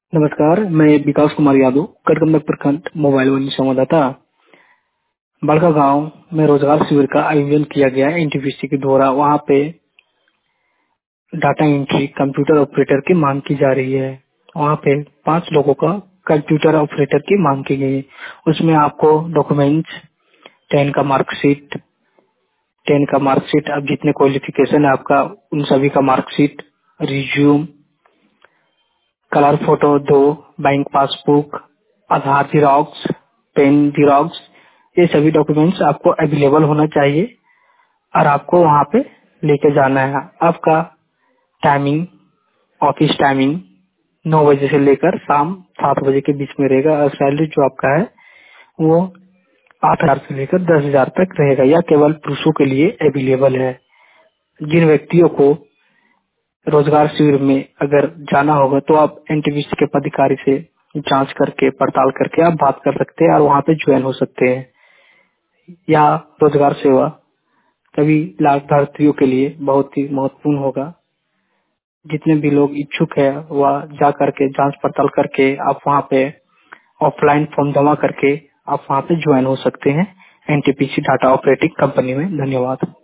नमस्कार, मैं विकास कुमार यादव, कटकमलक प्रखंड मोबाइल वन संवाददाता। बड़का गांव में रोजगार शिविर का आयोजन किया गया एनटीपीसी के द्वारा। वहां पे डाटा एंट्री कंप्यूटर ऑपरेटर की मांग की जा रही है। वहां पे 5 लोगों का कंप्यूटर ऑपरेटर की मांग की गई है। उसमें आपको डॉक्यूमेंट्स, 10 का मार्कशीट, 10 का मार्कशीट, अब जितने क्वालिफिकेशन है आपका उन सभी का marksheet, resume, colour photo 2, bank passbook, Aadhaar xerox, pen xerox, ये सभी डॉक्यूमेंट्स आपको अवेलेबल होना चाहिए और आपको वहाँ पे लेके जाना है। आपका टाइमिंग, ऑफिस टाइमिंग 9 बजे से लेकर शाम 7 बजे के बीच में रहेगा और सैलरी जो आपका है वो 8,000 से लेकर 10,000 तक रहेगा। यह केवल पुरुषों के लिए अवेलेबल है। जिन व्यक्तियों को रोजगार शिविर में अगर जाना होगा तो आप एनटीपीसी के पदाधिकारी से जांच करके पड़ताल करके आप बात कर सकते हैं और वहाँ पे ज्वाइन हो सकते हैं। यह रोजगार सेवा सभी लाभार्थियों के लिए बहुत ही महत्वपूर्ण होगा। जितने भी लोग इच्छुक है वह जा करके जांच पड़ताल करके आप वहाँ पे ऑफलाइन फॉर्म जमा करके आप वहाँ पे ज्वाइन हो सकते हैं एनटीपीसी डाटा ऑपरेटिंग कंपनी में। धन्यवाद।